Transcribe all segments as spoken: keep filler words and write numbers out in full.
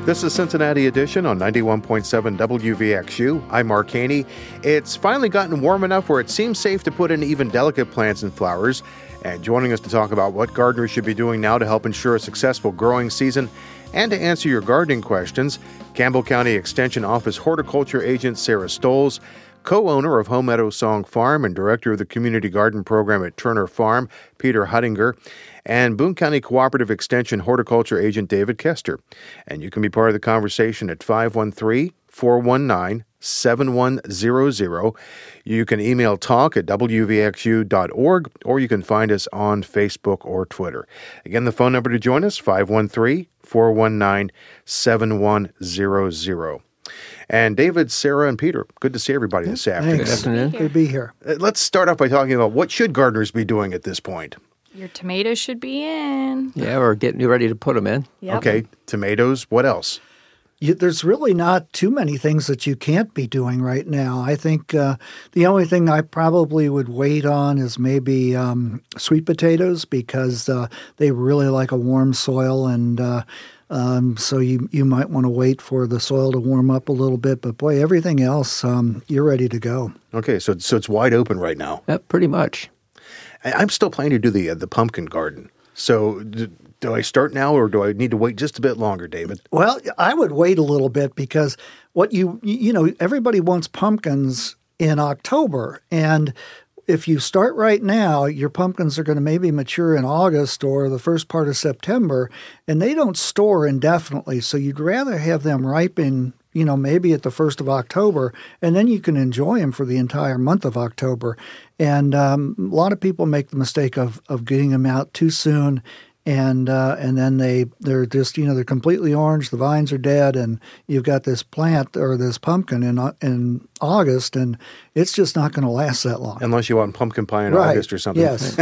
This is Cincinnati Edition on ninety-one point seven W V X U. I'm Mark Haney. It's finally gotten warm enough where it seems safe to put in even delicate plants and flowers. And joining us to talk about what gardeners should be doing now to help ensure a successful growing season and to answer your gardening questions, Campbell County Extension Office Horticulture Agent Sarah Stoles, co-owner of Home Meadow Song Farm and director of the Community Garden Program at Turner Farm, Peter Huttinger, and Boone County Cooperative Extension Horticulture Agent David Kester. And you can be part of the conversation at five one three, four one nine, seven one zero zero. You can email talk at w v x u dot org, or you can find us on Facebook or Twitter. Again, the phone number to join us, five one three, four one nine, seven one zero zero. And David, Sarah, and Peter, good to see everybody this afternoon. Good afternoon. Good to be here. Let's start off by talking about what should gardeners be doing at this point? Your tomatoes should be in. Yeah, we're getting ready to put them in. Yep. Okay, tomatoes. What else? You, there's really not too many things that you can't be doing right now. I think uh, the only thing I probably would wait on is maybe um, sweet potatoes because uh, they really like a warm soil, and uh, um, so you you might want to wait for the soil to warm up a little bit. But boy, everything else, um, you're ready to go. Okay, so so it's wide open right now. Yep, pretty much. I'm still planning to do the uh, the pumpkin garden. So do, do I start now or do I need to wait just a bit longer, David? Well, I would wait a little bit because what you you know everybody wants pumpkins in October, and if you start right now, your pumpkins are going to maybe mature in August or the first part of September, and they don't store indefinitely. So you'd rather have them ripen, you know, maybe at the first of October, and then you can enjoy them for the entire month of October. And um, a lot of people make the mistake of of getting them out too soon, and uh, and then they they're just you know they're completely orange. The vines are dead, and you've got this plant or this pumpkin in in August, and it's just not going to last that long. Unless you want pumpkin pie in right. August or something. Yes.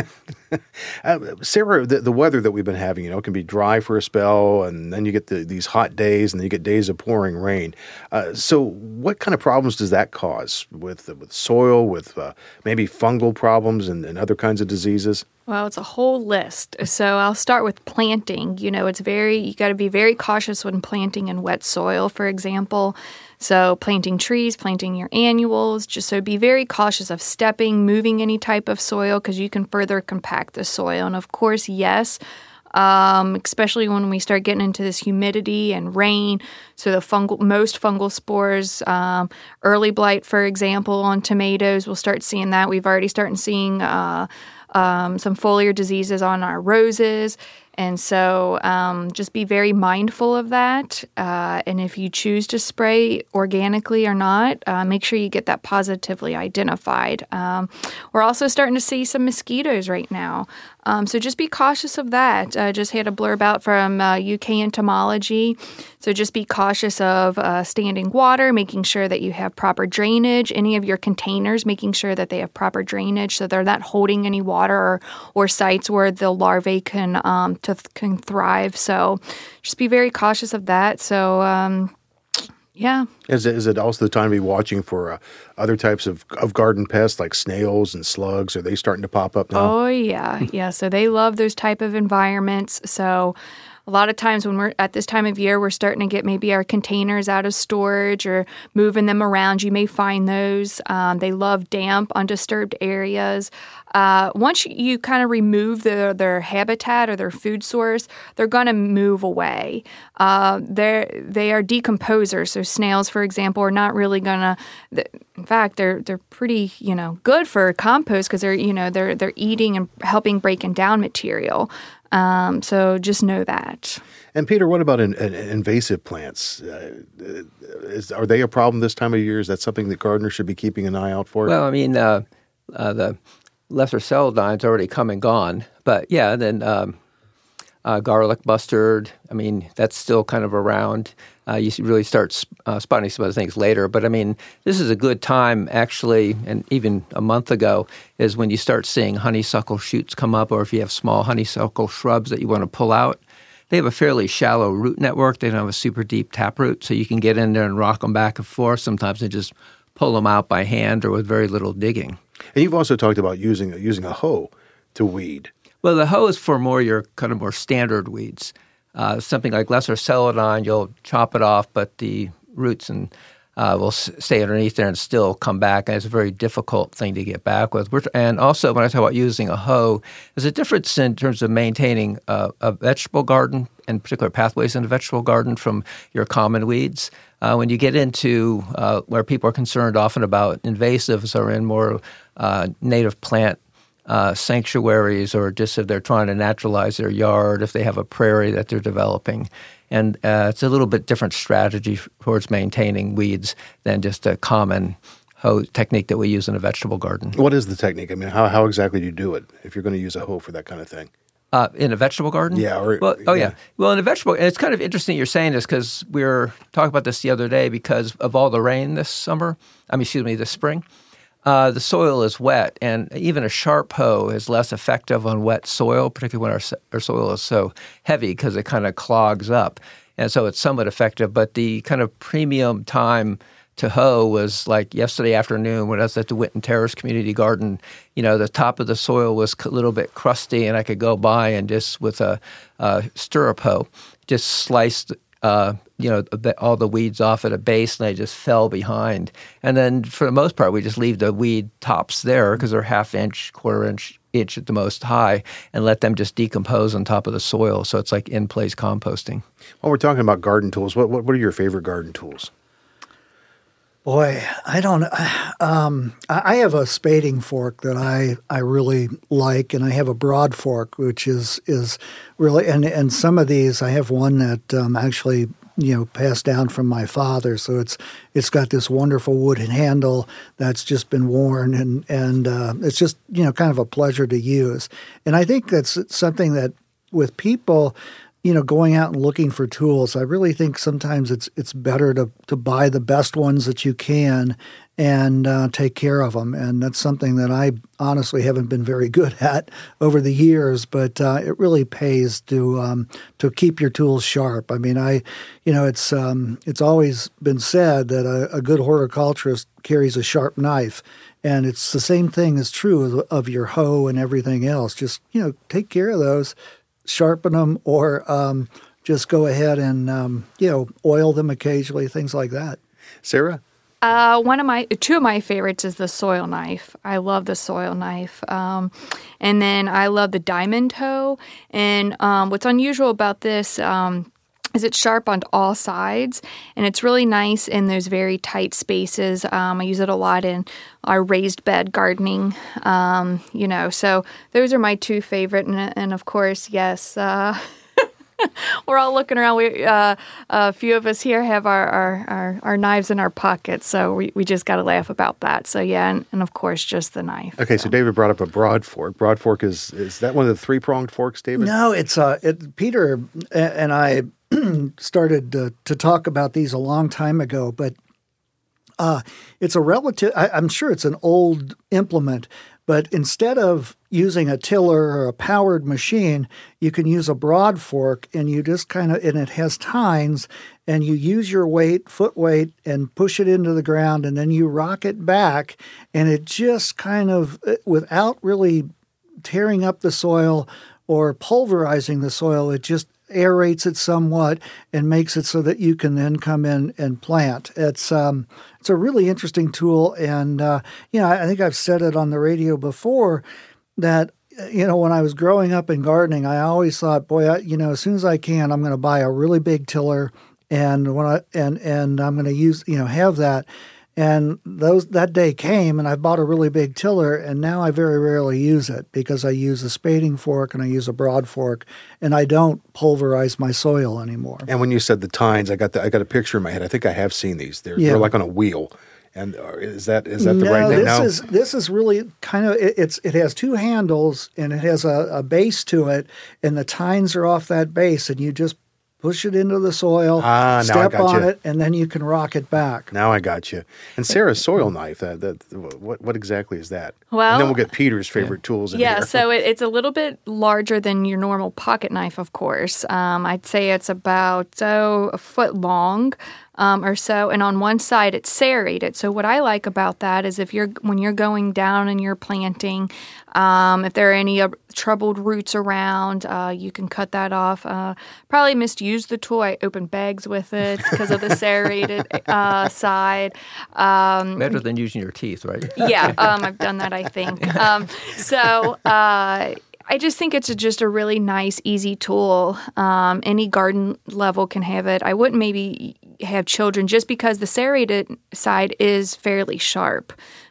uh, Sarah, the, the weather that we've been having, you know, can be dry for a spell, and then you get the, these hot days, and then you get days of pouring rain. Uh, so what kind of problems does that cause with with soil, with uh, maybe fungal problems and, and other kinds of diseases? Well, it's a whole list. So I'll start with planting. You know, it's very, you got to be very cautious when planting in wet soil, for example. So planting trees, planting your annuals, just so be very cautious of stepping, moving any type of soil because you can further compact the soil. And of course, yes, um, especially when we start getting into this humidity and rain. So the fungal, most fungal spores, um, early blight, for example, on tomatoes, we'll start seeing that. We've already started seeing uh, um, some foliar diseases on our roses. And so um, just be very mindful of that. Uh, and if you choose to spray organically or not, uh, make sure you get that positively identified. Um, we're also starting to see some mosquitoes right now. Um, so just be cautious of that. Uh, just had a blurb out from uh, U K Entomology. So just be cautious of uh, standing water, making sure that you have proper drainage. Any of your containers, making sure that they have proper drainage so they're not holding any water or, or sites where the larvae can um, to, can thrive. So just be very cautious of that. So um, yeah. Is it, is it also the time to be watching for uh, other types of, of garden pests like snails and slugs? Are they starting to pop up now? Oh, yeah. Yeah. So they love those type of environments. So a lot of times when we're at this time of year, we're starting to get maybe our containers out of storage or moving them around. You may find those. Um, they love damp, undisturbed areas. Uh, once you, you kind of remove their, their habitat or their food source, they're going to move away. Uh, they they are decomposers. So snails, for example, are not really going to. In fact, they're they're pretty you know good for compost because they're you know they're they're eating and helping breaking down material. Um, so just know that. And Peter, what about in, in, invasive plants? Uh, is, are they a problem this time of year? Is that something that gardeners should be keeping an eye out for? Well, I mean, uh, uh, the lesser celodine's already come and gone. But yeah, then um, uh, garlic mustard, I mean, that's still kind of around. Uh, you really start uh, spotting some other things later. But, I mean, this is a good time, actually, and even a month ago, is when you start seeing honeysuckle shoots come up, or if you have small honeysuckle shrubs that you want to pull out. They have a fairly shallow root network. They don't have a super deep taproot, so you can get in there and rock them back and forth sometimes and just pull them out by hand or with very little digging. And you've also talked about using, using a hoe to weed. Well, the hoe is for more your kind of more standard weeds. Uh, something like lesser celandine, you'll chop it off, but the roots and uh, will s- stay underneath there and still come back. And it's a very difficult thing to get back with. We're, and also, when I talk about using a hoe, there's a difference in terms of maintaining a, a vegetable garden, in particular pathways in a vegetable garden, from your common weeds. Uh, when you get into uh, where people are concerned often about invasives or in more uh, native plant Uh, sanctuaries, or just if they're trying to naturalize their yard, if they have a prairie that they're developing. And uh, it's a little bit different strategy towards maintaining weeds than just a common hoe technique that we use in a vegetable garden. What is the technique? I mean, how, how exactly do you do it if you're going to use a hoe for that kind of thing? Uh, in a vegetable garden? Yeah. Or, well, oh, yeah. yeah. Well, in a vegetable, and it's kind of interesting you're saying this because we were talking about this the other day because of all the rain this summer, I mean, excuse me, this spring. Uh, the soil is wet, and even a sharp hoe is less effective on wet soil, particularly when our, our soil is so heavy because it kind of clogs up. And so it's somewhat effective. But the kind of premium time to hoe was like yesterday afternoon when I was at the Winton Terrace Community Garden. You know, the top of the soil was a little bit crusty, and I could go by and just with a, a stirrup hoe just slice Uh, you know, all the weeds off at a base, and they just fell behind. And then for the most part, we just leave the weed tops there because they're half inch, quarter inch, inch at the most high, and let them just decompose on top of the soil. So it's like in-place composting. Well, we're talking about garden tools. What, what, what are your favorite garden tools? Boy, I don't. Um, I have a spading fork that I, I really like, and I have a broad fork, which is is really and and some of these I have one that um, actually you know passed down from my father, so it's it's got this wonderful wooden handle that's just been worn, and and uh, it's just you know kind of a pleasure to use, and I think that's something that with people. You know, going out and looking for tools, I really think sometimes it's it's better to to buy the best ones that you can and uh, take care of them. And that's something that I honestly haven't been very good at over the years, but uh, it really pays to um, to keep your tools sharp. I mean, I, you know, it's um, it's always been said that a, a good horticulturist carries a sharp knife. And it's the same thing is true of, of your hoe and everything else. Just, you know, take care of those. Sharpen them, or um, just go ahead and um, you know oil them occasionally, things like that. Sarah, uh, one of my two of my favorites is the soil knife. I love the soil knife, um, and then I love the diamond hoe. And um, what's unusual about this um, is it's sharp on all sides, and it's really nice in those very tight spaces. Um, I use it a lot in our raised bed gardening, um, you know. So those are my two favorite, and, and of course, yes, uh, we're all looking around. We uh, a few of us here have our our, our, our knives in our pockets, so we, we just got to laugh about that. So yeah, and, and of course, just the knife. Okay, so. so David brought up a broad fork. Broad fork is is that one of the three pronged forks, David? No, it's uh, it, Peter and I started to, to talk about these a long time ago, but uh, it's a relative. I, I'm sure it's an old implement, but instead of using a tiller or a powered machine, you can use a broad fork, and you just kind of and it has tines, and you use your weight, foot weight, and push it into the ground, and then you rock it back, and it just kind of without really tearing up the soil or pulverizing the soil, it just aerates it somewhat and makes it so that you can then come in and plant. It's um, it's a really interesting tool, and uh, you know I think I've said it on the radio before that you know when I was growing up in gardening, I always thought, boy, I, you know as soon as I can, I'm going to buy a really big tiller, and when I and and I'm going to use you know have that. And those that day came, and I bought a really big tiller, and now I very rarely use it because I use a spading fork and I use a broad fork, and I don't pulverize my soil anymore. And when you said the tines, I got the, I got a picture in my head. I think I have seen these. They're, yeah. they're like on a wheel. And is that is that the no, right thing? This now? is this is really kind of it, it's it has two handles and it has a, a base to it, and the tines are off that base, and you just push it into the soil, ah, step on you. it, and then you can rock it back. Now I got you. And Sarah's soil knife, that, that, what what exactly is that? Well, and then we'll get Peter's favorite yeah. tools in yeah, here. Yeah, so it, it's a little bit larger than your normal pocket knife, of course. Um, I'd say it's about oh, a foot long. um, or so, and on one side it's serrated. So what I like about that is if you're when you're going down and you're planting, um, if there are any uh, troubled roots around, uh, you can cut that off. Uh, probably misused the tool. I opened bags with it because of the serrated uh, side. Um, Better than using your teeth, right? yeah, um, I've done that, I think. Um, so uh, I just think it's a, just a really nice, easy tool. Um, any garden level can have it. I wouldn't maybe have children just because the serrated side is fairly sharp.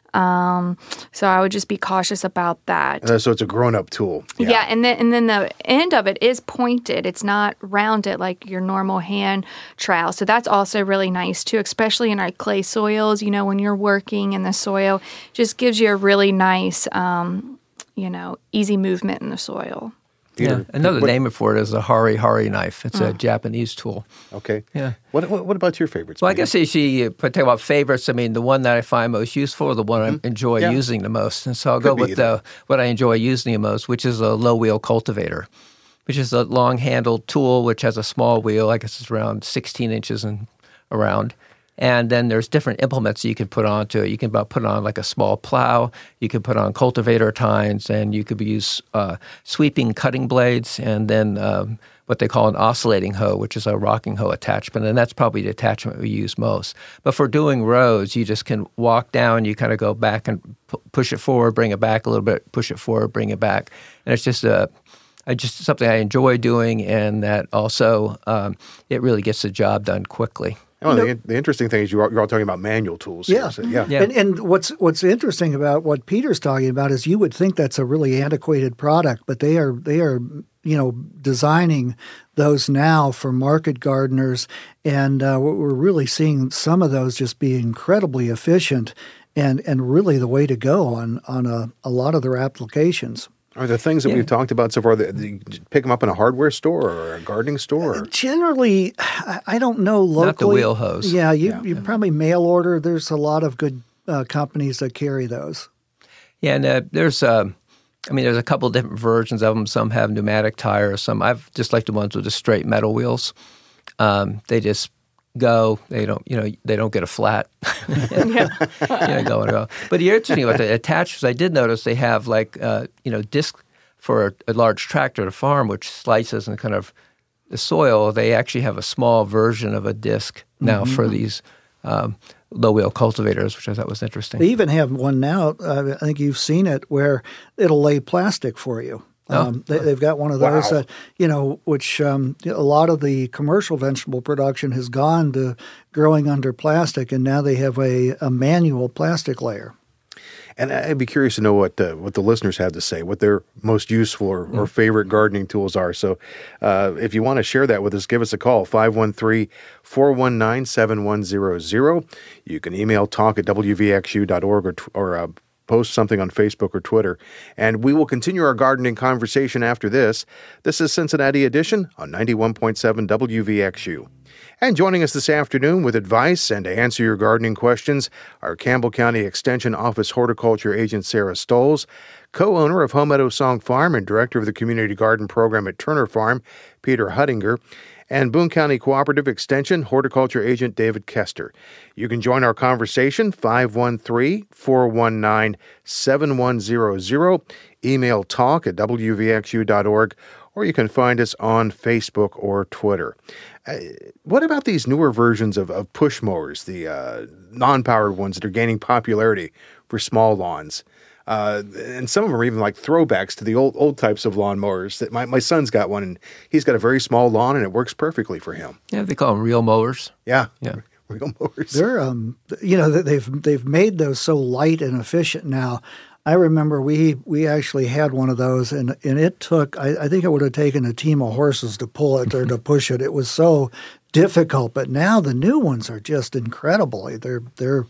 Um, so I would just be cautious about that. Uh, so it's a grown-up tool. Yeah, yeah and then and then the end of it is pointed. It's not rounded like your normal hand trowel. So that's also really nice too, especially in our clay soils. You know, when you're working in the soil, just gives you a really nice, um, you know, easy movement in the soil. Peter, yeah, another what, name for it is a Hari Hari knife. It's oh. a Japanese tool. Okay. Yeah. What What, what about your favorites? Well, Peter? I guess if you talk about favorites, I mean, the one that I find most useful or the one mm-hmm. I enjoy yeah. using the most. And so I'll Could go with the, what I enjoy using the most, which is a low wheel cultivator, which is a long-handled tool which has a small wheel. I guess it's around sixteen inches and around. And then there's different implements you can put onto it. You can put on like a small plow. You can put on cultivator tines, and you could use uh, sweeping cutting blades, and then um, what they call an oscillating hoe, which is a rocking hoe attachment. And that's probably the attachment we use most. But for doing rows, you just can walk down. You kind of go back and p- push it forward, bring it back a little bit, push it forward, bring it back. And it's just a I just something I enjoy doing, and that also um, it really gets the job done quickly. Oh, the, the interesting thing is you're all, you're all talking about manual tools. Yeah. Here, so, yeah. yeah. And, and what's what's interesting about what Peter's talking about is you would think that's a really antiquated product, but they are they are you know designing those now for market gardeners, and uh, we're really seeing some of those just be incredibly efficient and and really the way to go on on a, a lot of their applications. Are the things that yeah. we've talked about so far, that you pick them up in a hardware store or a gardening store? Uh, generally, I don't know locally. Not the wheel hose. Yeah, you, yeah. you probably mail order. There's a lot of good uh, companies that carry those. Yeah, and uh, there's, uh, I mean, there's a couple different versions of them. Some have pneumatic tires. Some I've just like the ones with the straight metal wheels. Um, they just go. They don't, you know, they don't get a flat. yeah, yeah go and go. But the interesting about the attachments, I did notice they have like, uh, you know, disc for a, a large tractor to farm, which slices and kind of the soil. They actually have a small version of a disc now mm-hmm. for these um, low wheel cultivators, which I thought was interesting. They even have one now. Uh, I think you've seen it where it'll lay plastic for you. Um, they, they've got one of those, wow. uh, you know, which um, a lot of the commercial vegetable production has gone to growing under plastic, and now they have a, a manual plastic layer. And I'd be curious to know what the, what the listeners have to say, what their most useful or, or favorite gardening tools are. So uh, if you want to share that with us, give us a call, five one three, four one nine, seven one zero zero. You can email talk at w v x u dot org or, or uh, post something on Facebook or Twitter. And we will continue our gardening conversation after this. This is Cincinnati Edition on ninety-one point seven W V X U. And joining us this afternoon with advice and to answer your gardening questions are Campbell County Extension Office Horticulture Agent Sarah Stoles, co-owner of Home Meadow Song Farm and director of the Community Garden Program at Turner Farm, Peter Huttinger, and Boone County Cooperative Extension Horticulture Agent David Kester. You can join our conversation, five one three, four one nine, seven one zero zero, email talk at w v x u dot org, or you can find us on Facebook or Twitter. Uh, what about these newer versions of, of push mowers, the uh, non-powered ones that are gaining popularity for small lawns? Uh, and some of them are even like throwbacks to the old old types of lawn mowers. That my, my son's got one, and he's got a very small lawn, and it works perfectly for him. Yeah, they call them real mowers. Yeah, yeah, real mowers. They're um, you know, they've they've made those so light and efficient now. I remember we we actually had one of those, and and it took I, I think it would have taken a team of horses to pull it or to push it. It was so difficult. But now the new ones are just incredible. They're they're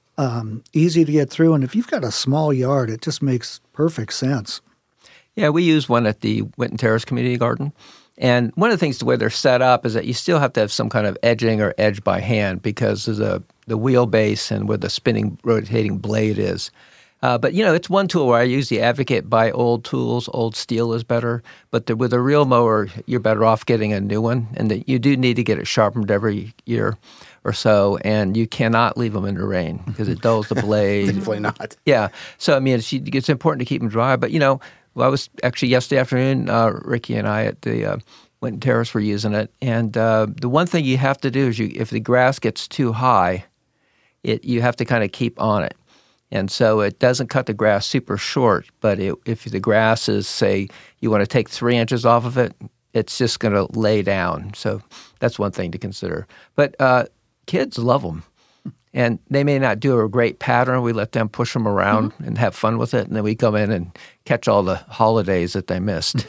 Um, easy to get through, and if you've got a small yard, it just makes perfect sense. Yeah, we use one at the Winton Terrace Community Garden, and one of the things the way they're set up is that you still have to have some kind of edging or edge by hand because of the, the wheelbase and where the spinning, rotating blade is. Uh, but, you know, it's one tool where I usually advocate buy old tools. Old steel is better. But the, with a real mower, you're better off getting a new one, and that you do need to get it sharpened every year. or so, and you cannot leave them in the rain because it dulls the blade. Definitely not. Yeah. So, I mean, it's, it's important to keep them dry. But, you know, well, I was actually yesterday afternoon, uh, Ricky and I at the uh, Winton Terrace were using it. And uh, the one thing you have to do is you, if the grass gets too high, it you have to kind of keep on it. And so it doesn't cut the grass super short, but it, if the grass is, say, you want to take three inches off of it, it's just going to lay down. So that's one thing to consider. But uh, kids love them. And they may not do a great pattern. We let them push them around mm-hmm. and have fun with it. And then we come in and catch all the holidays that they missed.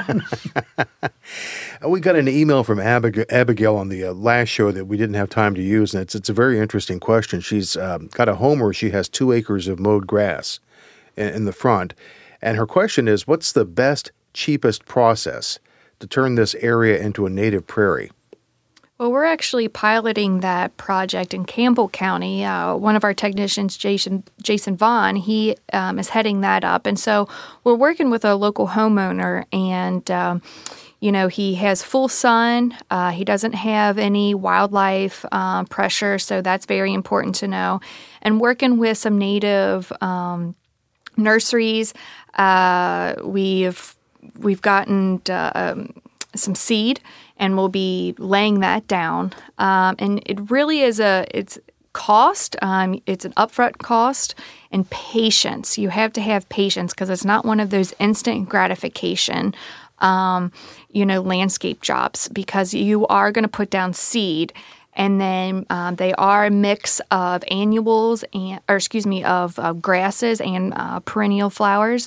We got an email from Abigail, Abigail on the uh, last show that we didn't have time to use, and it's it's a very interesting question. She's um, got a home where she has two acres of mowed grass in, in the front, and her question is, what's the best, cheapest process to turn this area into a native prairie? Well, we're actually piloting that project in Campbell County. Uh, one of our technicians, Jason Jason Vaughn, he um, is heading that up. And so we're working with a local homeowner, and, um, you know, he has full sun. Uh, he doesn't have any wildlife um, pressure, so that's very important to know. And working with some native um, nurseries, uh, we've, we've gotten uh, um, some seed, and we'll be laying that down. Um, and it really is a it's cost. Um, it's an upfront cost and patience. You have to have patience because it's not one of those instant gratification, um, you know, landscape jobs, because you are going to put down seed, and then um, they are a mix of annuals and, or excuse me, of, of grasses and uh, perennial flowers.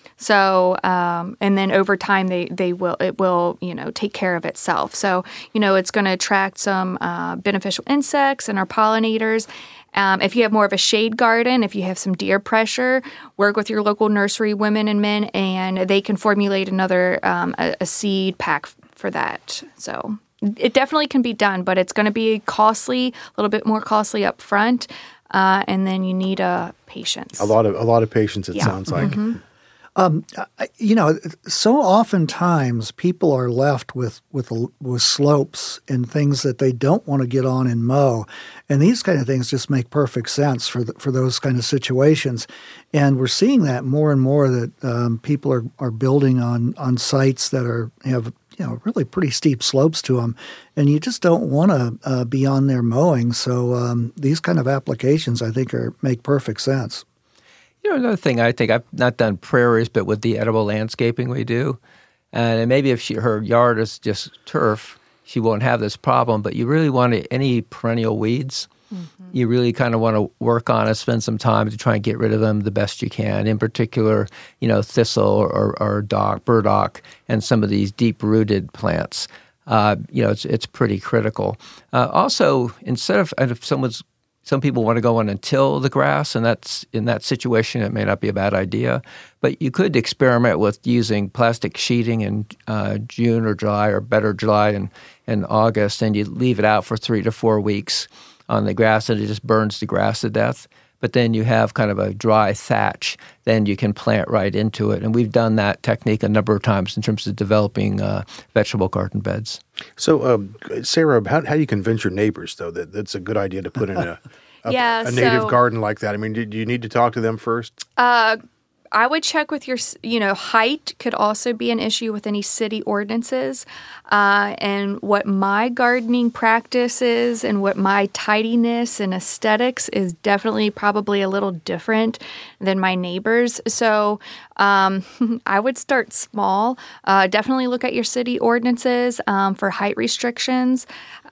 So, um, and then over time, they, they will, it will, you know, take care of itself. So, you know, it's going to attract some uh, beneficial insects and our pollinators. Um, if you have more of a shade garden, if you have some deer pressure, work with your local nursery women and men, and they can formulate another, um, a, a seed pack for that. So it definitely can be done, but it's going to be costly, a little bit more costly up front. Uh, and then you need a uh, patience. A lot of, a lot of patience, it yeah. sounds like. Mm-hmm. Um, you know, so oftentimes people are left with, with with slopes and things that they don't want to get on and mow, and these kind of things just make perfect sense for the, for those kind of situations. And we're seeing that more and more, that um, people are, are building on on sites that are have you know really pretty steep slopes to them, and you just don't want to uh, be on there mowing. So um, these kind of applications, I think, are make perfect sense. You know, another thing I think, I've not done prairies, but with the edible landscaping we do, and maybe if she, her yard is just turf, she won't have this problem, but you really want to, any perennial weeds, mm-hmm. you really kind of want to work on it, spend some time to try and get rid of them the best you can. In particular, you know, thistle or, or dock, burdock, and some of these deep-rooted plants. Uh, you know, it's it's pretty critical. Uh, also, instead of, if someone's Some people want to go in and till the grass, and that's in that situation, it may not be a bad idea. But you could experiment with using plastic sheeting in uh, June or July, or better July and, and August, and you leave it out for three to four weeks on the grass, and it just burns the grass to death. But then you have kind of a dry thatch, then you can plant right into it. And we've done that technique a number of times in terms of developing uh, vegetable garden beds. So, um, Sarah, how, how do you convince your neighbors, though, that that's a good idea to put in a, a, yeah, a native so, garden like that? I mean, do, do you need to talk to them first? Uh, I would check with your, you know, height could also be an issue with any city ordinances. Uh, and what my gardening practice is and what my tidiness and aesthetics is definitely probably a little different than my neighbors. So um, I would start small. Uh, definitely look at your city ordinances um, for height restrictions.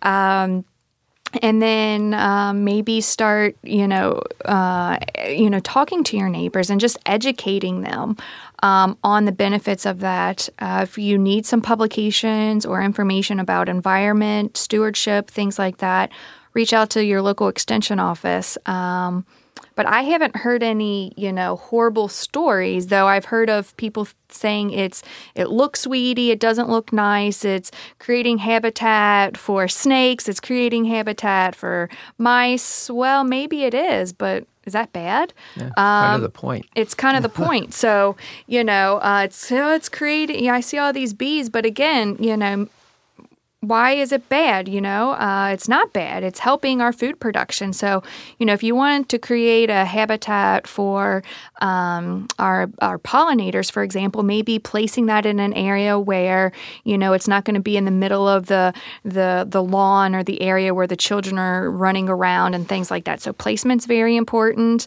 Um And then um, maybe start, you know, uh, you know, talking to your neighbors and just educating them um, on the benefits of that. Uh, if you need some publications or information about environment, stewardship, things like that, reach out to your local extension office. Um, But I haven't heard any, you know, horrible stories, though I've heard of people saying it's it looks weedy, it doesn't look nice, it's creating habitat for snakes, it's creating habitat for mice. Well, maybe it is, but is that bad? Yeah, um, kind of the point. It's kind of the point. So, you know, uh, it's, oh, it's creating, yeah, I see all these bees, but again, you know, why is it bad? You know, uh, it's not bad. It's helping our food production. So, you know, if you wanted to create a habitat for um, our our pollinators, for example, maybe placing that in an area where, you know, it's not going to be in the middle of the the the lawn or the area where the children are running around and things like that. So placement's very important.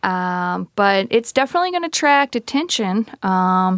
Um, but it's definitely going to attract attention, um,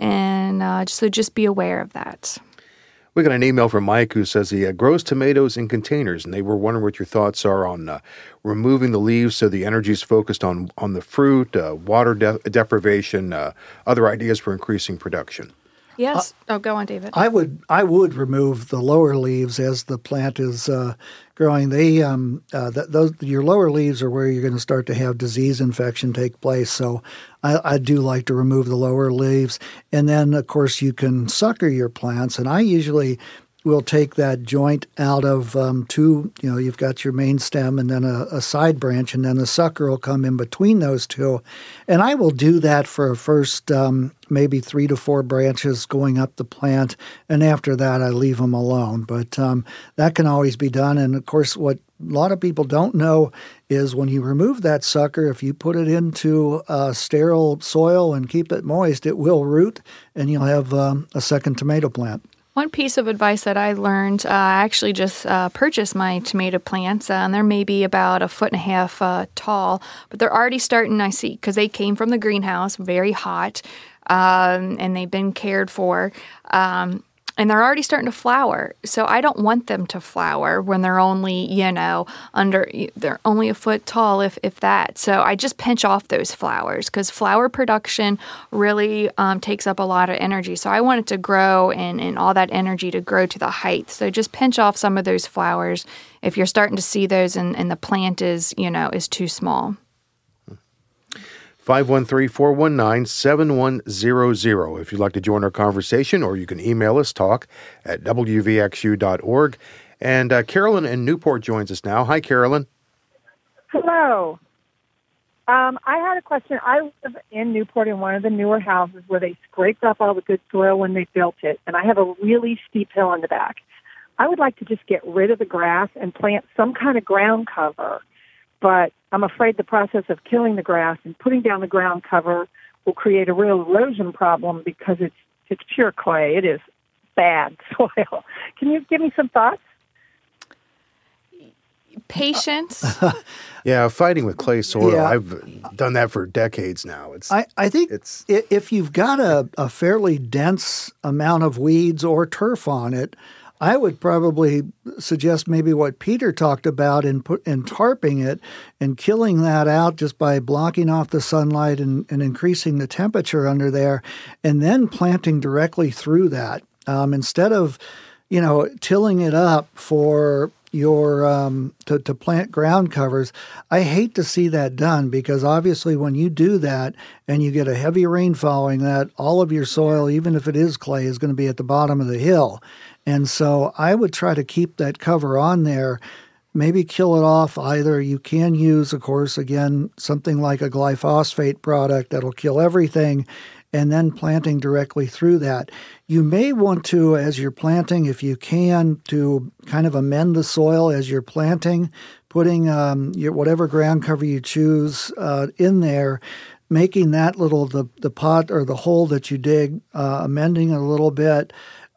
and uh, so just be aware of that. We got an email from Mike who says he uh, grows tomatoes in containers, and they were wondering what your thoughts are on uh, removing the leaves so the energy is focused on, on the fruit, uh, water de- deprivation, uh, other ideas for increasing production. Yes. Uh, oh, go on, David. I would I would remove the lower leaves as the plant is uh, growing. They um, uh, th- those your lower leaves are where you're going to start to have disease infection take place. So I, I do like to remove the lower leaves, and then of course you can sucker your plants. And I usually will take that joint out of um, two. You know, you've got your main stem and then a, a side branch, and then the sucker will come in between those two. And I will do that for a first um, maybe three to four branches going up the plant, and after that I leave them alone. But um, that can always be done. And of course, what a lot of people don't know is when you remove that sucker, if you put it into uh, sterile soil and keep it moist, it will root, and you'll have um, a second tomato plant. One piece of advice that I learned, uh, I actually just uh, purchased my tomato plants, uh, and they're maybe about a foot and a half uh, tall, but they're already starting, I see, because they came from the greenhouse, very hot, um, and they've been cared for, um, and they're already starting to flower. So I don't want them to flower when they're only, you know, under, they're only a foot tall, if, if that. So I just pinch off those flowers because flower production really um, takes up a lot of energy. So I want it to grow and, and all that energy to grow to the height. So just pinch off some of those flowers if you're starting to see those and, and the plant is, you know, is too small. five one three, four one nine, seven one zero zero if you'd like to join our conversation, or you can email us, talk at w v x u dot org. And uh, Carolyn in Newport joins us now. Hi, Carolyn. Hello. Um, I had a question. I live in Newport in one of the newer houses where they scraped up all the good soil when they built it, and I have a really steep hill in the back. I would like to just get rid of the grass and plant some kind of ground cover, but I'm afraid the process of killing the grass and putting down the ground cover will create a real erosion problem because it's it's pure clay. It is bad soil. Can you give me some thoughts? Patience. Yeah, fighting with clay soil. Yeah. I've done that for decades now. It's I, I think it's i- if you've got a, a fairly dense amount of weeds or turf on it, I would probably suggest maybe what Peter talked about in put in tarping it and killing that out just by blocking off the sunlight and, and increasing the temperature under there, and then planting directly through that um, instead of, you know, tilling it up for your um, to, to plant ground covers. I hate to see that done because obviously when you do that and you get a heavy rain following that, all of your soil, even if it is clay, is going to be at the bottom of the hill. And so I would try to keep that cover on there, maybe kill it off. Either you can use, of course, again, something like a glyphosate product that'll kill everything, and then planting directly through that. You may want to, as you're planting, if you can, to kind of amend the soil as you're planting, putting um, your whatever ground cover you choose uh, in there, making that little, the, the pot or the hole that you dig, uh, amending it a little bit.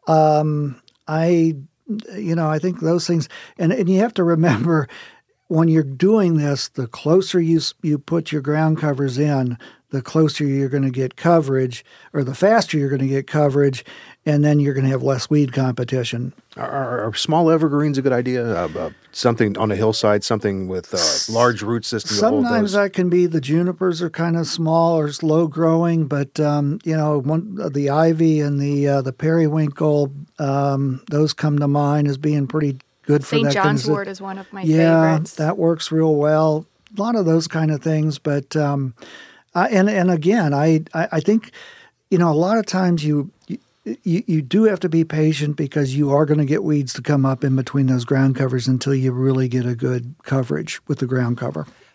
Um, I, you know, I think those things, and, and you have to remember when you're doing this, the closer you you put your ground covers in, the closer you're going to get coverage, or the faster you're going to get coverage, and then you're going to have less weed competition. Are, are, are small evergreens a good idea? Uh, uh, something on a hillside, something with a large root system. Sometimes to hold that can be. The junipers are kind of small or slow growing, but um, you know, one, the ivy and the uh, the periwinkle, um, those come to mind as being pretty good for Saint that. John's kind of, wort is one of my yeah, favorites. that works real well. A lot of those kind of things, but um, uh, and and again, I, I I think you know a lot of times you. you You, you do have to be patient because you are going to get weeds to come up in between those ground covers until you really get a good coverage with the ground cover.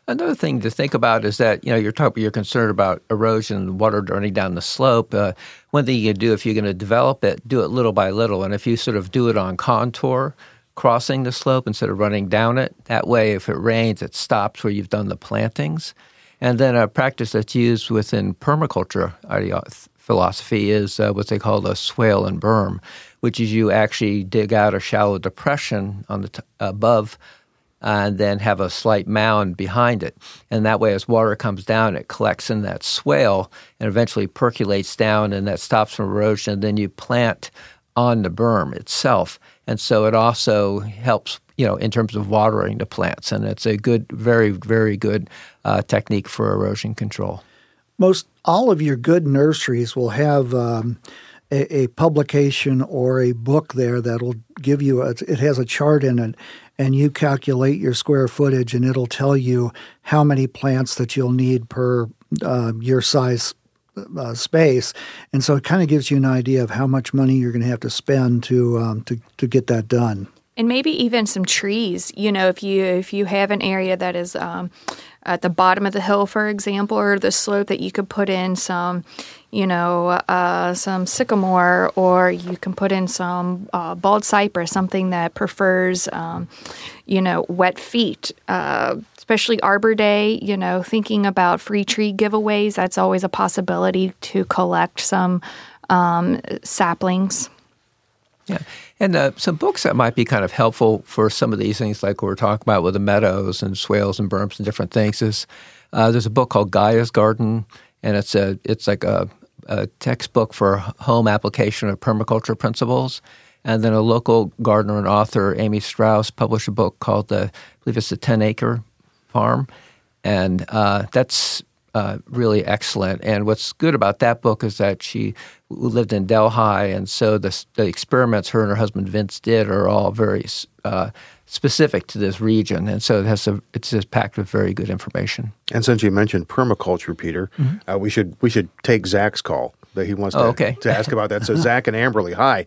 Another thing to think about is that, you know, you're talking, you're concerned about erosion and water running down the slope. Uh, one thing you can do if you're going to develop it, do it little by little. And if you sort of do it on contour, crossing the slope instead of running down it, that way if it rains, it stops where you've done the plantings. And then a practice that's used within permaculture ideo- philosophy is uh, what they call a swale and berm, which is you actually dig out a shallow depression on the t- above and then have a slight mound behind it. And that way, as water comes down, it collects in that swale and eventually percolates down, and that stops from erosion. And then you plant on the berm itself. And so it also helps, you know, in terms of watering the plants. And it's a good, very, very good uh, technique for erosion control. Most all of your good nurseries will have um, a, a publication or a book there that'll give you a, it has a chart in it, and you calculate your square footage, and it'll tell you how many plants that you'll need per uh, your size uh, space. And so it kind of gives you an idea of how much money you're going to have to spend to um, to to get that done. And maybe even some trees. You know, if you if you have an area that is um, at the bottom of the hill, for example, or the slope, that you could put in some, you know, uh, some sycamore, or you can put in some uh, bald cypress, something that prefers, um, you know, wet feet. Uh, especially Arbor Day, you know, thinking about free tree giveaways, that's always a possibility to collect some um, saplings. Yeah. And uh, some books that might be kind of helpful for some of these things, like we're talking about with the meadows and swales and berms and different things, is uh, there's a book called Gaia's Garden, and it's a it's like a, a textbook for home application of permaculture principles. And then a local gardener and author, Amy Strauss, published a book called the, I believe it's the ten acre Farm, and uh, that's Uh, really excellent. And what's good about that book is that she lived in Delhi, and so the, the experiments her and her husband Vince did are all very uh, specific to this region, and so it has a, it's just packed with very good information. And since you mentioned permaculture, Peter, mm-hmm. uh, we should we should take Zach's call that he wants to, oh, okay. to ask about that. So Zach and Amberley, hi.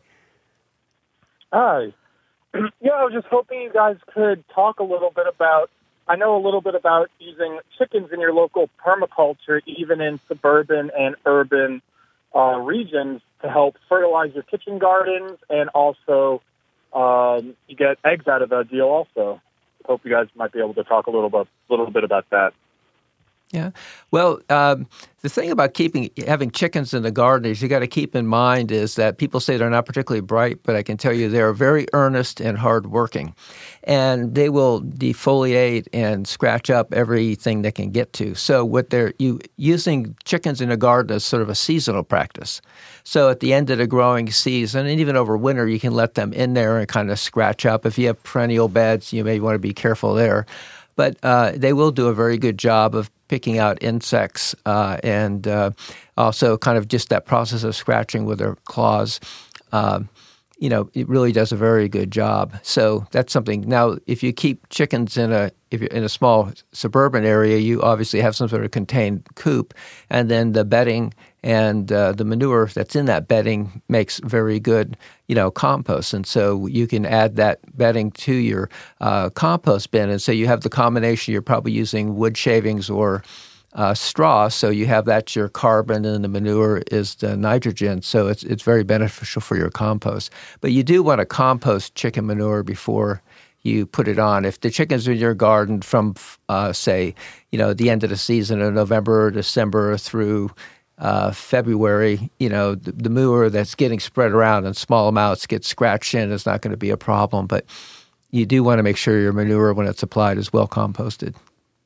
Hi. Yeah, I was just hoping you guys could talk a little bit about, I know a little bit about using chickens in your local permaculture, even in suburban and urban uh, regions, to help fertilize your kitchen gardens, and also um, you get eggs out of the deal also. Hope you guys might be able to talk a little bit, little bit about that. Yeah. Well, um, the thing about keeping having chickens in the garden is you got to keep in mind is that people say they're not particularly bright, but I can tell you they're very earnest and hardworking. And they will defoliate and scratch up everything they can get to. So what they're you using chickens in a garden is sort of a seasonal practice. So at the end of the growing season, and even over winter, you can let them in there and kind of scratch up. If you have perennial beds, you may want to be careful there. But uh, they will do a very good job of picking out insects uh, and uh, also kind of just that process of scratching with their claws. Uh, you know, it really does a very good job. So that's something. Now, if you keep chickens in a if you're in a small suburban area, you obviously have some sort of contained coop, and then the bedding and uh, the manure that's in that bedding makes very good, you know, compost. And so you can add that bedding to your uh, compost bin. And so you have the combination. You're probably using wood shavings or uh, straw. So you have that's your carbon, and the manure is the nitrogen. So it's it's very beneficial for your compost. But you do want to compost chicken manure before you put it on. If the chickens are in your garden from, uh, say, you know, the end of the season of November or December through Uh, February, you know, the, the manure that's getting spread around in small amounts gets scratched in, is not going to be a problem. But you do want to make sure your manure, when it's applied, is well composted.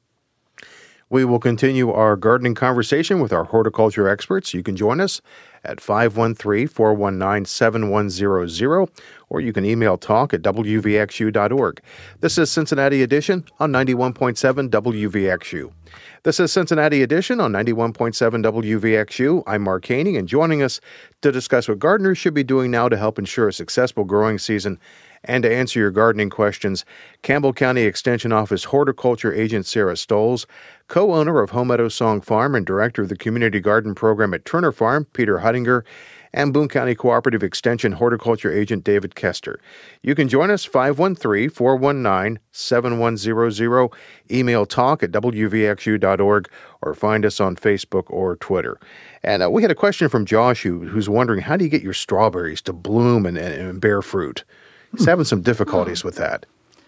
We will continue our gardening conversation with our horticulture experts. You can join us at five one three, four one nine, seven one zero zero, or you can email talk at w v x u dot org. This is Cincinnati Edition on ninety-one point seven W V X U. This is Cincinnati Edition on ninety-one point seven W V X U. I'm Mark Haney, and joining us to discuss what gardeners should be doing now to help ensure a successful growing season And to answer your gardening questions, Campbell County Extension Office Horticulture Agent Sarah Stoles, co-owner of Home Meadow Song Farm and director of the Community Garden Program at Turner Farm, Peter Huttinger, and Boone County Cooperative Extension Horticulture Agent David Kester. You can join us five one three, four one nine, seven one zero zero, email talk at w v x u dot org, or find us on Facebook or Twitter. And uh, we had a question from Josh who, who's wondering, how do you get your strawberries to bloom and, and, and bear fruit? He's having some difficulties with that.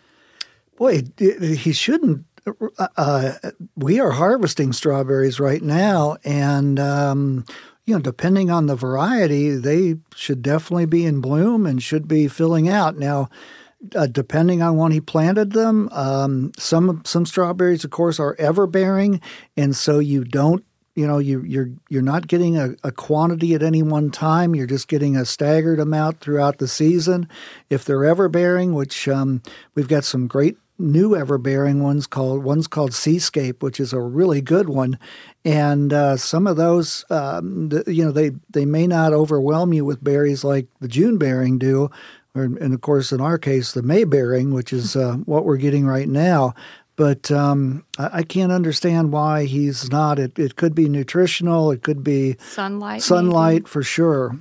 Boy, he shouldn't. Uh, we are harvesting strawberries right now, and um, you know, depending on the variety, they should definitely be in bloom and should be filling out. Now, uh, depending on when he planted them, um, some some strawberries, of course, are ever bearing, and so you don't. You know, you, you're you're not getting a, a quantity at any one time. You're just getting a staggered amount throughout the season. If they're ever-bearing, which um, we've got some great new ever-bearing ones called one's called Seascape, which is a really good one. And uh, some of those, um, the, you know, they they may not overwhelm you with berries like the June-bearing do, or, and of course, in our case, the May-bearing, which is uh, what we're getting right now. But um, I, I can't understand why he's not. It, it could be nutritional. It could be sunlight. Sunlight maybe. For sure.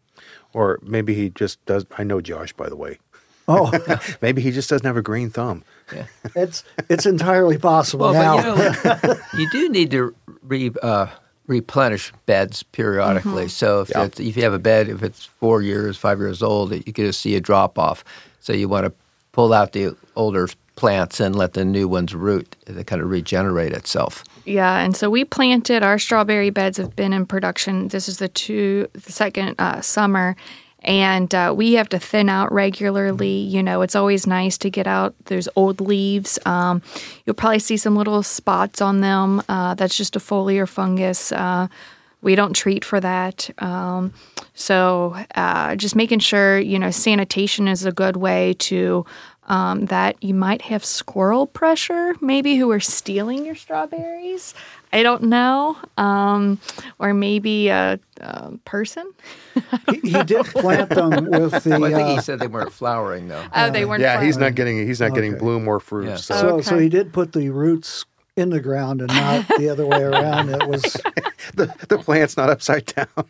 Or maybe he just does. I know Josh, by the way. Oh, maybe he just doesn't have a green thumb. Yeah. it's it's entirely possible well, now. But, you know, you do need to re, uh, replenish beds periodically. Mm-hmm. So if, yeah. it's, if you have a bed, if it's four years, five years old, you could see a drop off. So you want to pull out the older plants and let the new ones root to kind of regenerate itself. Yeah, and so we planted, our strawberry beds have been in production. This is the two, the second uh, summer, and uh, we have to thin out regularly. You know, it's always nice to get out those old leaves. Um, you'll probably see some little spots on them. Uh, that's just a foliar fungus. Uh, we don't treat for that. Um, so uh, just making sure, you know, sanitation is a good way to Um, that you might have squirrel pressure, maybe who are stealing your strawberries. I don't know. Um, or maybe a, a person. he, he did plant them with the. Well, I think uh, he said they weren't flowering, though. Oh, they weren't Yeah, flowering. he's not getting he's not Okay. getting bloom or fruit. Yeah. So. so Okay. so he did put the roots in the ground and not the other way around. It was the the plant's not upside down.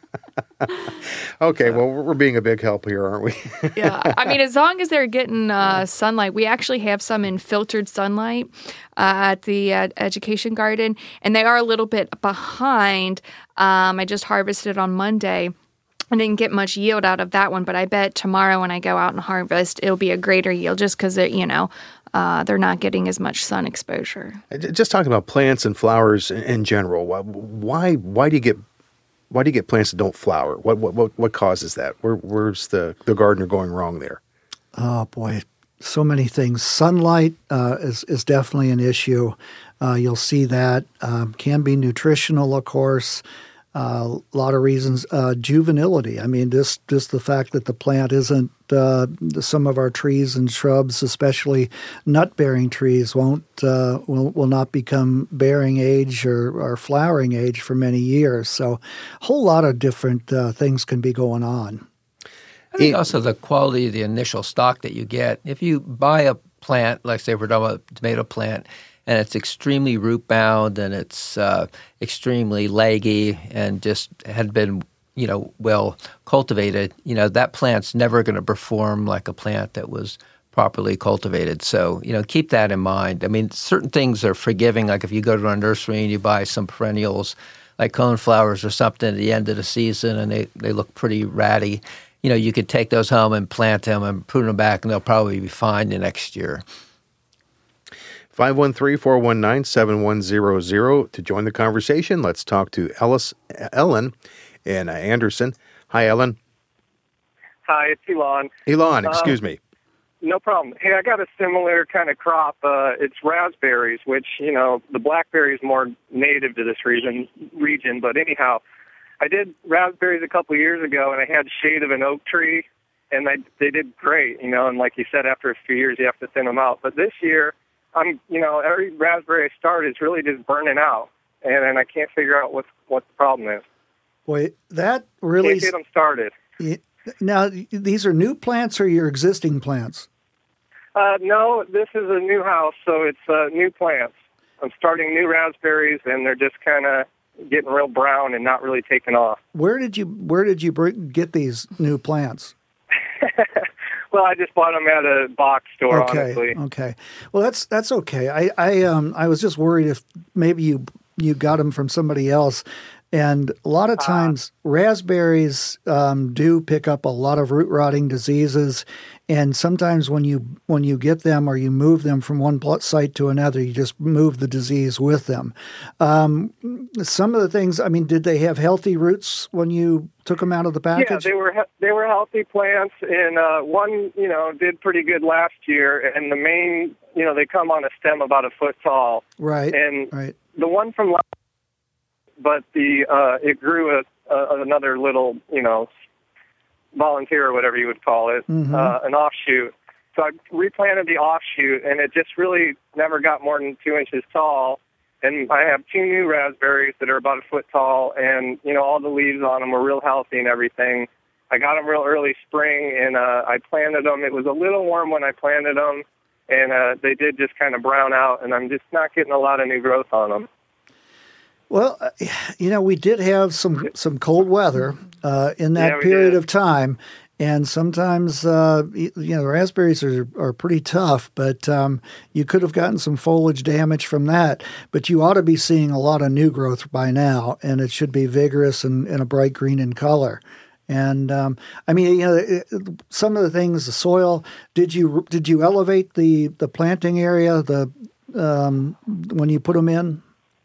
Okay, well, we're being a big help here, aren't we? Yeah, I mean, as long as they're getting uh, sunlight, we actually have some in filtered sunlight uh, at the uh, education garden, and they are a little bit behind. Um, I just harvested on Monday. I didn't get much yield out of that one, but I bet tomorrow when I go out and harvest, it'll be a greater yield just because, you know, uh, they're not getting as much sun exposure. Just talking about plants and flowers in, in general. Why why do you get why do you get plants that don't flower? What what what, what causes that? Where where's the, the gardener going wrong there? oh boy, so many things. Sunlight uh, is is definitely an issue. Uh, you'll see that um, can be nutritional, of course. Uh, a lot of reasons. Uh, juvenility. I mean, just just the fact that the plant isn't. Uh, some of our trees and shrubs, especially nut-bearing trees, won't uh, will will not become bearing age or, or flowering age for many years. So, a whole lot of different uh, things can be going on. I think also the quality of the initial stock that you get. If you buy a plant, like say we're talking about a tomato plant, and it's extremely root bound and it's uh, extremely leggy and just had been, you know, well cultivated, you know, that plant's never going to perform like a plant that was properly cultivated. So, you know, keep that in mind. I mean, certain things are forgiving. Like if you go to a nursery and you buy some perennials like coneflowers or something at the end of the season and they, they look pretty ratty, you know, you could take those home and plant them and prune them back and they'll probably be fine the next year. five one three, four one nine, seven one zero zero. To join the conversation, let's talk to Ellis, Ellen in Anderson. Hi, Ellen. Hi, it's Elon. Elon, excuse me. No problem. Hey, I got a similar kind of crop. Uh, it's raspberries, which, you know, the blackberry is more native to this region, region. But anyhow, I did raspberries a couple of years ago, and I had shade of an oak tree, and they, they did great, you know, and like you said, after a few years, you have to thin them out. But this year, I'm, you know, every raspberry I start is really just burning out, and, and I can't figure out what what the problem is. Boy, that really Can't get them started. Now, these are new plants or your existing plants? Uh, no, this is a new house, so it's uh, new plants. I'm starting new raspberries, and they're just kind of getting real brown and not really taking off. Where did you Where did you bring, get these new plants? Well, I just bought them at a box store, okay, honestly. Okay. Well, that's that's okay. I I um I was just worried if maybe you you got them from somebody else. And a lot of times, uh, raspberries um, do pick up a lot of root rotting diseases. And sometimes when you when you get them or you move them from one site to another, you just move the disease with them. Um, some of the things, I mean, did they have healthy roots when you took them out of the package? Yeah, they were they were healthy plants, and uh, one you know did pretty good last year. And the main, you know, they come on a stem about a foot tall. Right. And right. the one from last. But the uh, it grew a, a, another little, you know, volunteer or whatever you would call it, mm-hmm. uh, an offshoot. So I replanted the offshoot, and it just really never got more than two inches tall. And I have two new raspberries that are about a foot tall, and, you know, all the leaves on them were real healthy and everything. I got them real early spring, and uh, I planted them. It was a little warm when I planted them, and uh, they did just kind of brown out, and I'm just not getting a lot of new growth on them. Well, you know, we did have some, some cold weather uh, in that yeah, period did. of time, and sometimes, uh, you know, the raspberries are, are pretty tough, but um, you could have gotten some foliage damage from that. But you ought to be seeing a lot of new growth by now, and it should be vigorous and, and a bright green in color. And um, I mean, you know, it, some of the things, the soil. Did you did you elevate the, the planting area the um, when you put them in?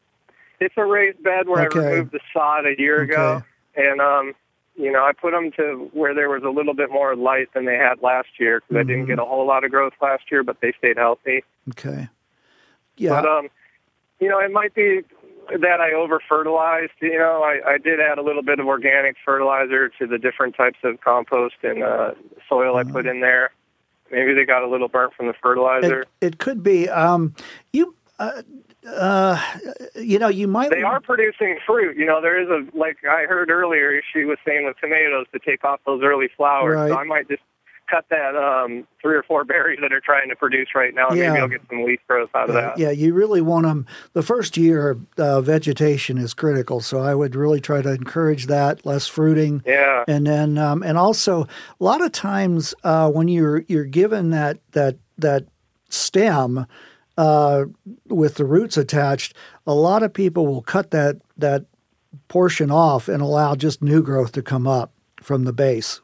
It's a raised bed where okay. I removed the sod a year okay. ago, and um, you know, I put them to where there was a little bit more light than they had last year because mm-hmm. I didn't get a whole lot of growth last year, but they stayed healthy. Okay. Yeah. But um, you know, it might be that I over fertilized. You know, I, I did add a little bit of organic fertilizer to the different types of compost and uh, soil mm-hmm. I put in there. Maybe they got a little burnt from the fertilizer. It, it could be. Um, you. Uh, Uh, you know, you might. They are producing fruit. You know, there is a, like I heard earlier, she was saying with tomatoes to take off those early flowers. Right. So I might just cut that um, three or four berries that are trying to produce right now, and yeah. maybe I'll get some leaf growth out of yeah, that. Yeah, you really want them. The first year, uh, vegetation is critical, so I would really try to encourage that, less fruiting. Yeah. And then, um, and also, a lot of times uh, when you're you're given that that that stem. Uh, with the roots attached, a lot of people will cut that that portion off and allow just new growth to come up from the base.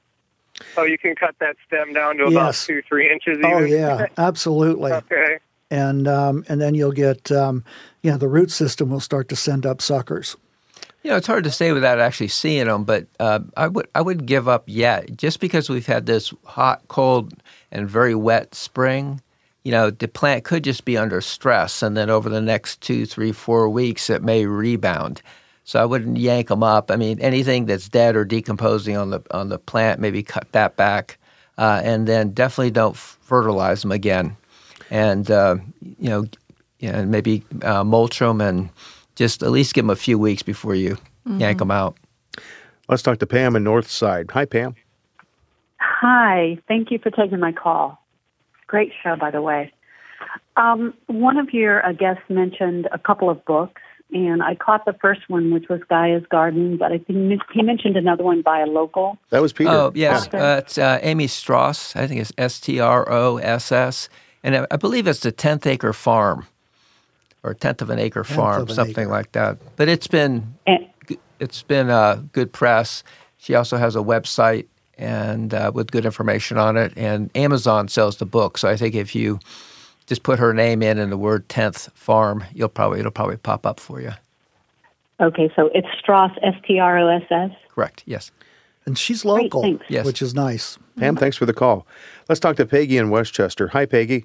Oh, you can cut that stem down to about yes. two, three inches even? Oh, yeah, absolutely. Okay. And um, and then you'll get, um, you know, the root system will start to send up suckers. You know, it's hard to say without actually seeing them, but uh, I would I would give up yet. Just because we've had this hot, cold, and very wet spring, you know, the plant could just be under stress, and then over the next two, three, four weeks, it may rebound. So I wouldn't yank them up. I mean, anything that's dead or decomposing on the on the plant, maybe cut that back, uh, and then definitely don't fertilize them again. And uh, you know, and maybe uh, mulch them, and just at least give them a few weeks before you mm-hmm. yank them out. Let's talk to Pam in Northside. Hi, Pam. Hi. Thank you for taking my call. Great show, by the way. Um, one of your uh, guests mentioned a couple of books, and I caught the first one, which was Gaia's Garden, but I think he mentioned another one by a local. That was Peter. Oh, yes. Yeah. Uh, it's uh, Amy Stross. I think it's S T R O S S. And I, I believe it's the tenth acre farm, or tenth of an acre tenth farm, something acre. like that. But it's been, And, it's been uh, good press. She also has a website and uh, with good information on it. And Amazon sells the book. So I think if you just put her name in and the word tenth farm, you'll probably it'll probably pop up for you. Okay, so it's Stross, S T R O S S? Correct, yes. And she's local, Great, thanks. Yes. which is nice. Pam, thanks for the call. Let's talk to Peggy in Westchester. Hi, Peggy.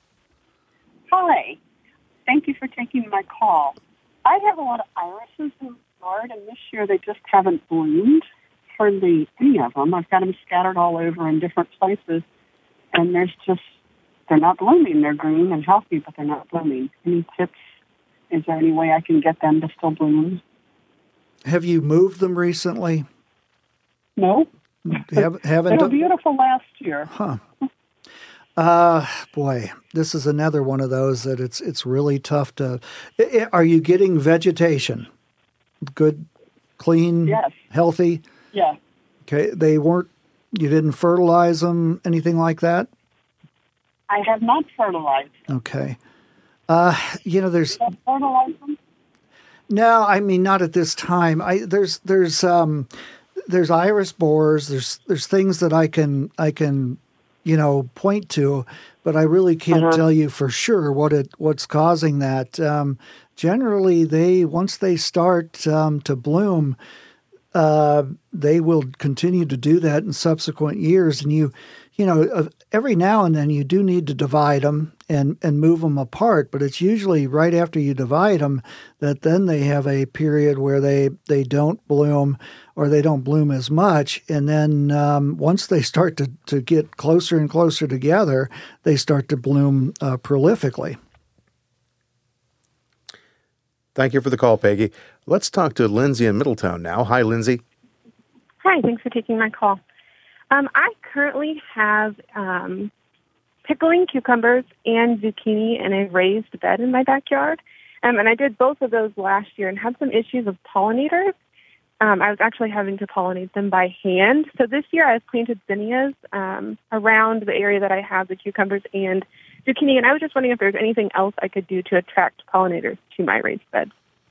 Hi. Thank you for taking my call. I have a lot of irises in the yard, and this year they just haven't bloomed. Hardly any of them. I've got them scattered all over in different places, and there's just, they're not blooming. They're green and healthy, but they're not blooming. Any tips? Is there any way I can get them to still bloom? Have you moved them recently? No. Have, haven't they were done- beautiful last year. Huh. Uh, boy, this is another one of those that it's it's really tough to. I- Are you getting vegetation? Good, clean, Yes. healthy? Yeah. Okay, they weren't. You didn't fertilize them, anything like that? I have not fertilized. Okay. Uh, you know, there's Have fertilized them? no. I mean, not at this time. I there's there's um there's iris borers. There's there's things that I can I can you know point to, but I really can't Uh-huh. tell you for sure what it what's causing that. Um, generally, they once they start um, to bloom, uh, they will continue to do that in subsequent years. And you, you know, uh, every now and then you do need to divide them and, and move them apart. But it's usually right after you divide them that then they have a period where they, they don't bloom or they don't bloom as much. And then um, once they start to, to get closer and closer together, they start to bloom uh, prolifically. Thank you for the call, Peggy. Let's talk to Lindsay in Middletown now. Hi, Lindsay. Hi, thanks for taking my call. Um, I currently have um, pickling cucumbers and zucchini in a raised bed in my backyard. Um, and I did both of those last year and had some issues with pollinators. Um, I was actually having to pollinate them by hand. So this year I've planted zinnias um, around the area that I have the cucumbers and zucchini. And I was just wondering if there's anything else I could do to attract pollinators to my raised bed.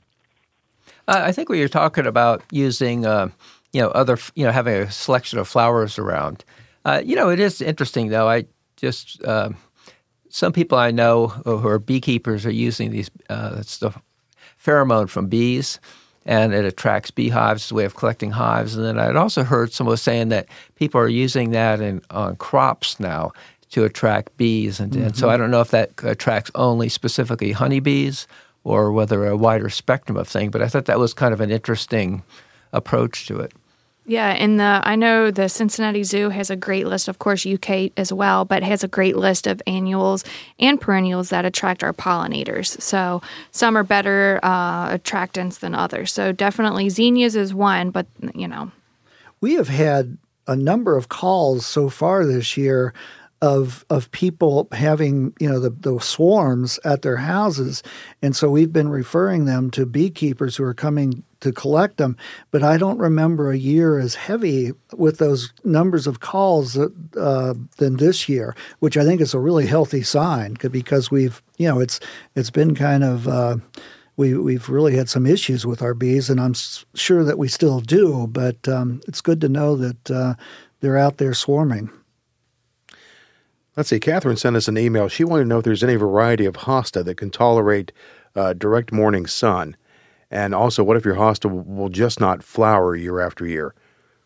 Uh, I think when you're talking about using, uh, you know, other, you know, having a selection of flowers around, uh, you know, it is interesting though. I just, uh, some people I know who are beekeepers are using these, uh, it's the pheromone from bees, and it attracts beehives. It's a way of collecting hives. And then I'd also heard someone saying that people are using that in on crops now to attract bees. And, mm-hmm. and so I don't know if that attracts only specifically honeybees or whether a wider spectrum of things, but I thought that was kind of an interesting approach to it. Yeah, and the I know the Cincinnati Zoo has a great list, of course, U K as well, but has a great list of annuals and perennials that attract our pollinators. So some are better uh, attractants than others. So definitely zinnias is one, but, you know. We have had a number of calls so far this year of of people having, you know, the, the swarms at their houses. And so we've been referring them to beekeepers who are coming to collect them. But I don't remember a year as heavy with those numbers of calls uh, than this year, which I think is a really healthy sign because we've, you know, it's it's been kind of uh, we we've really had some issues with our bees, and I'm sure that we still do. But um, it's good to know that uh, they're out there swarming. Let's see. Catherine sent us an email. She wanted to know if there's any variety of hosta that can tolerate uh, direct morning sun. And also, what if your hosta will just not flower year after year?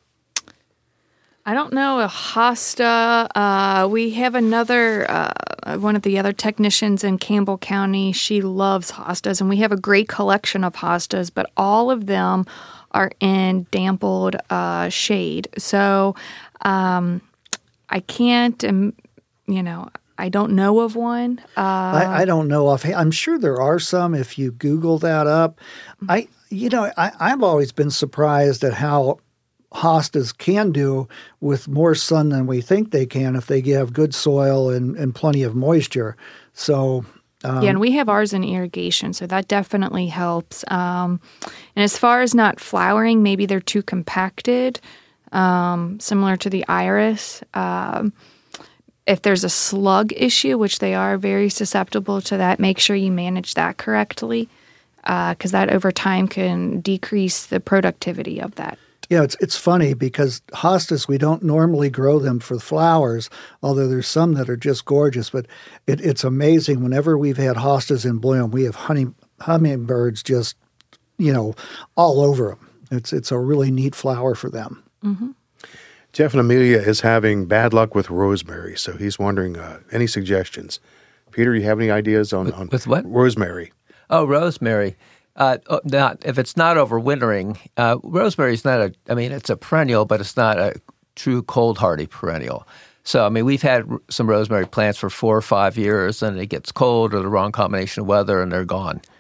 I don't know, a hosta. Uh, we have another, uh, one of the other technicians in Campbell County. She loves hostas, and we have a great collection of hostas, but all of them are in dampled uh, shade. So um, I can't, um, you know, I don't know of one. Uh, I, I don't know offhand. I'm sure there are some if you Google that up. I, you know, I, I've always been surprised at how hostas can do with more sun than we think they can if they have good soil and, and plenty of moisture. So um, yeah, and we have ours in irrigation, so that definitely helps. Um, and as far as not flowering, maybe they're too compacted, um, similar to the iris. Um, if there's a slug issue, which they are very susceptible to that, make sure you manage that correctly, because uh, that over time can decrease the productivity of that. Yeah, it's it's funny because hostas, we don't normally grow them for flowers, although there's some that are just gorgeous. But it, it's amazing. Whenever we've had hostas in bloom, we have honey hummingbirds just, you know, all over them. It's, it's a really neat flower for them. Mm-hmm. Jeff and Amelia is having bad luck with rosemary, so he's wondering uh, any suggestions. Peter, you have any ideas on, with, on with what? rosemary? Oh, rosemary. Uh, not if it's not overwintering. Uh, rosemary is not a. I mean, it's a perennial, but it's not a true cold hardy perennial. So, I mean, we've had some rosemary plants for four or five years, and it gets cold or the wrong combination of weather, and they're gone.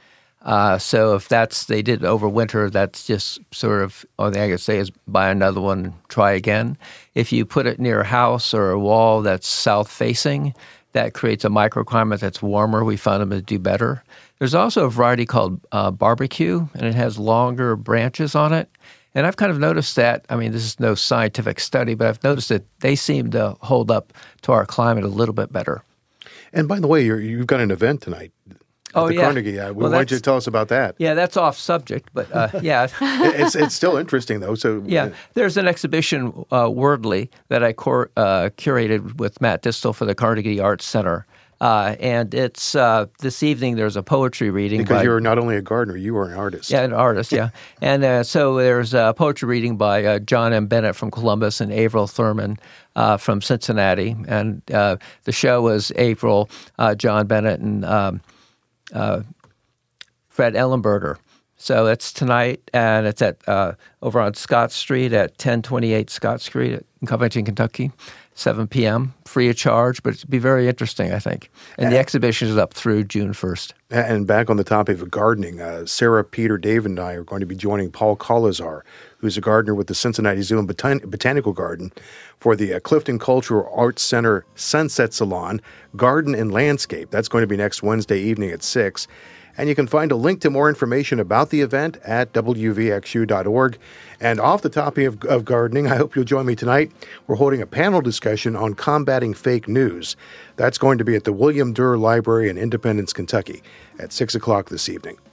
Uh, so if that's they did over winter, that's just sort of all thing I could say is buy another one, try again. If you put it near a house or a wall that's south facing, that creates a microclimate that's warmer. We found them to do better. There's also a variety called uh, barbecue, and it has longer branches on it. And I've kind of noticed that, I mean, this is no scientific study, but I've noticed that they seem to hold up to our climate a little bit better. And by the way, you're, you've got an event tonight at oh, the yeah. Carnegie. Uh, well, why don't you tell us about that? Yeah, that's off subject, but uh, yeah. it's it's still interesting, though. So Yeah, there's an exhibition, uh, Wordly, that I cor- uh, curated with Matt Distel for the Carnegie Arts Center. Uh, and it's uh, this evening. There's a poetry reading because by, you're not only a gardener, you are an artist. Yeah, an artist. Yeah, and uh, so there's a poetry reading by uh, John M. Bennett from Columbus and Avril Thurman uh, from Cincinnati. And uh, the show was Avril, uh, John Bennett, and um, uh, Fred Ellenberger. So it's tonight, and it's at uh, over on Scott Street at ten twenty-eight Scott Street in Covington, Kentucky. seven p.m., free of charge, but it'd be very interesting, I think. And the exhibition is up through June first. And back on the topic of gardening, uh, Sarah, Peter, Dave, and I are going to be joining Paul Colazar, who's a gardener with the Cincinnati Zoo and Botan- Botanical Garden, for the uh, Clifton Cultural Arts Center Sunset Salon, Garden and Landscape. That's going to be next Wednesday evening at six. And you can find a link to more information about the event at w v x u dot org. And off the topic of, of gardening, I hope you'll join me tonight. We're holding a panel discussion on combating fake news. That's going to be at the William Durr Library in Independence, Kentucky at six o'clock this evening.